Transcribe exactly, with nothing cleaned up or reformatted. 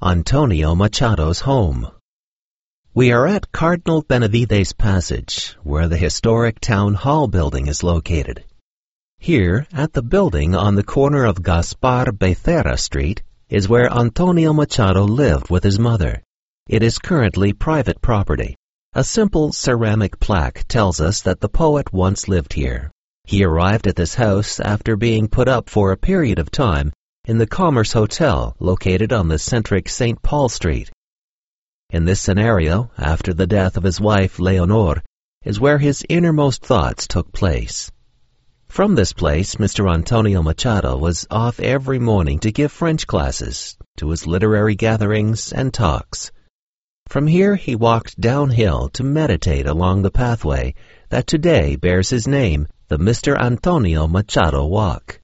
Antonio Machado's home. We are at Cardinal Benavides Passage, where the historic Town Hall building is located. Here, at the building on the corner of Gaspar Becerra Street, is where Antonio Machado lived with his mother. It is currently private property. A simple ceramic plaque tells us that the poet once lived here. He arrived at this house after being put up for a period of time in the Commerce Hotel located on the centric Saint Paul Street. In this scenario, after the death of his wife Leonor, is where his innermost thoughts took place. From this place, Mister Antonio Machado was off every morning to give French classes, to his literary gatherings and talks. From here he walked downhill to meditate along the pathway that today bears his name, the Mister Antonio Machado Walk.